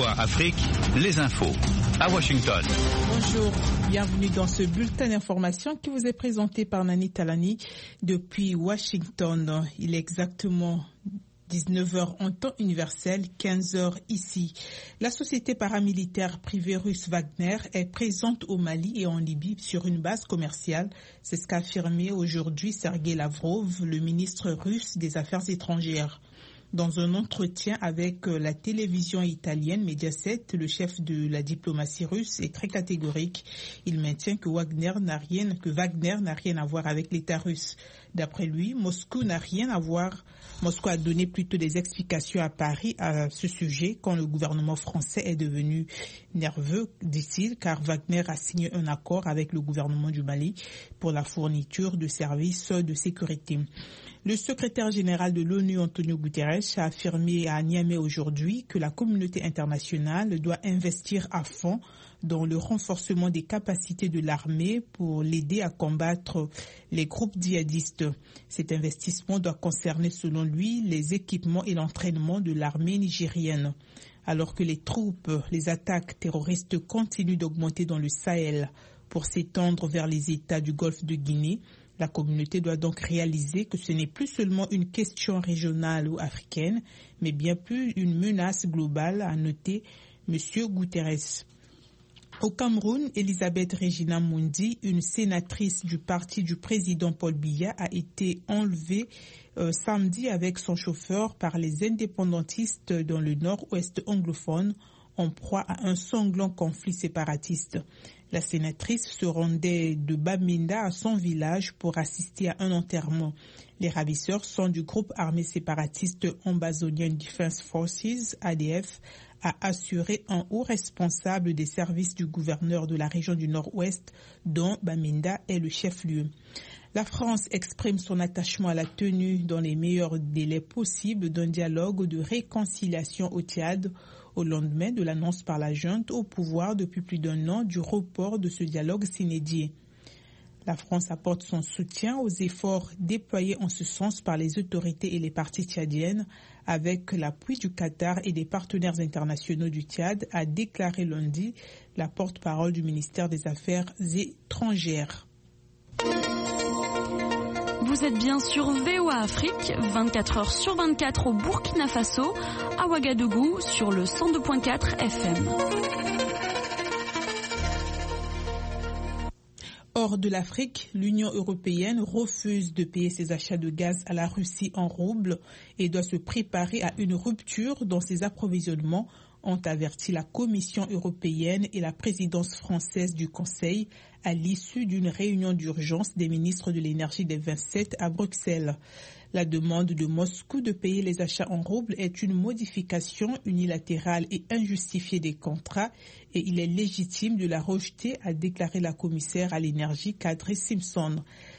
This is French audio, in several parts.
VOA Afrique, les infos à Washington. Bonjour, bienvenue dans ce bulletin d'information qui vous est présenté par Nani Talani depuis Washington. Il est exactement 19h en temps universel, 15h ici. La société paramilitaire privée russe Wagner est présente au Mali et en Libye sur une base commerciale. C'est ce qu'a affirmé aujourd'hui Sergei Lavrov, le ministre russe des Affaires étrangères. Dans un entretien avec la télévision italienne Mediaset, le chef de la diplomatie russe est très catégorique. Il maintient que Wagner n'a rien à voir avec l'État russe. D'après lui, Moscou n'a rien à voir. Moscou a donné plutôt des explications à Paris à ce sujet quand le gouvernement français est devenu nerveux, dit-il, car Wagner a signé un accord avec le gouvernement du Mali pour la fourniture de services de sécurité. Le secrétaire général de l'ONU, Antonio Guterres, a affirmé à Niamey aujourd'hui que la communauté internationale doit investir à fond dans le renforcement des capacités de l'armée pour l'aider à combattre les groupes djihadistes. Cet investissement doit concerner, selon lui, les équipements et l'entraînement de l'armée nigérienne. Alors que les attaques terroristes continuent d'augmenter dans le Sahel pour s'étendre vers les États du Golfe de Guinée, la communauté doit donc réaliser que ce n'est plus seulement une question régionale ou africaine, mais bien plus une menace globale, a noté M. Guterres. Au Cameroun, Elisabeth Regina Mundi, une sénatrice du parti du président Paul Biya, a été enlevée samedi avec son chauffeur par les indépendantistes dans le nord-ouest anglophone, en proie à un sanglant conflit séparatiste. La sénatrice se rendait de Bamenda à son village pour assister à un enterrement. Les ravisseurs sont du groupe armé séparatiste Ambazonian Defense Forces, ADF, a assuré un haut responsable des services du gouverneur de la région du Nord-Ouest, dont Bamenda est le chef-lieu. La France exprime son attachement à la tenue dans les meilleurs délais possibles d'un dialogue de réconciliation au Tchad, au lendemain de l'annonce par la junte au pouvoir depuis plus d'un an du report de ce dialogue s'inédié. La France apporte son soutien aux efforts déployés en ce sens par les autorités et les parties tchadiennes, avec l'appui du Qatar et des partenaires internationaux du Tchad, a déclaré lundi la porte-parole du ministère des Affaires étrangères. Vous êtes bien sur VOA Afrique, 24h sur 24 au Burkina Faso, à Ouagadougou sur le 102.4 FM. Hors de l'Afrique, l'Union européenne refuse de payer ses achats de gaz à la Russie en roubles et doit se préparer à une rupture dans ses approvisionnements, ont averti la Commission européenne et la présidence française du Conseil à l'issue d'une réunion d'urgence des ministres de l'énergie des 27 à Bruxelles. La demande de Moscou de payer les achats en roubles est une modification unilatérale et injustifiée des contrats et il est légitime de la rejeter, a déclaré la commissaire à l'énergie Kadri Simpson.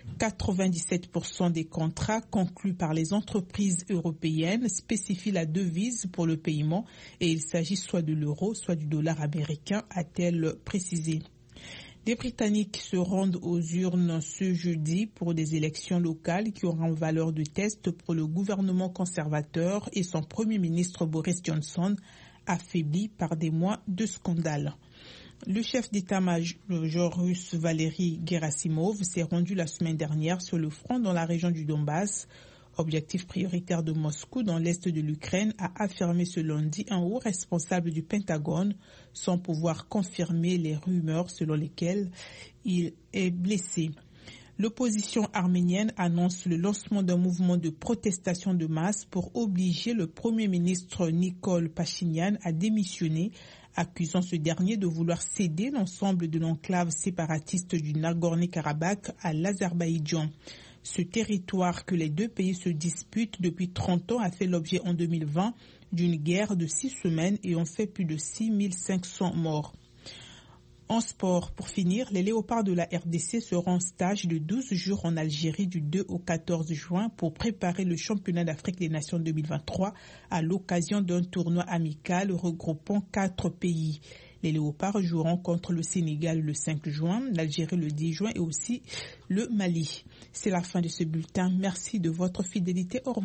97% des contrats conclus par les entreprises européennes spécifient la devise pour le paiement et il s'agit soit de l'euro, soit du dollar américain, a-t-elle précisé. Les Britanniques se rendent aux urnes ce jeudi pour des élections locales qui auront valeur de test pour le gouvernement conservateur et son Premier ministre Boris Johnson, affaibli par des mois de scandale. Le chef d'état-major russe Valery Gerasimov s'est rendu la semaine dernière sur le front dans la région du Donbass. Objectif prioritaire de Moscou dans l'est de l'Ukraine, a affirmé ce lundi un haut responsable du Pentagone, sans pouvoir confirmer les rumeurs selon lesquelles il est blessé. L'opposition arménienne annonce le lancement d'un mouvement de protestation de masse pour obliger le Premier ministre Nikol Pachinian à démissionner, accusant ce dernier de vouloir céder l'ensemble de l'enclave séparatiste du Nagorno-Karabakh à l'Azerbaïdjan. Ce territoire que les deux pays se disputent depuis 30 ans a fait l'objet en 2020 d'une guerre de 6 semaines et ont fait plus de 6500 morts. En sport, pour finir, les Léopards de la RDC seront en stage de 12 jours en Algérie du 2 au 14 juin pour préparer le championnat d'Afrique des Nations 2023 à l'occasion d'un tournoi amical regroupant 4 pays. Les Léopards joueront contre le Sénégal le 5 juin, l'Algérie le 10 juin et aussi le Mali. C'est la fin de ce bulletin. Merci de votre fidélité. Au revoir.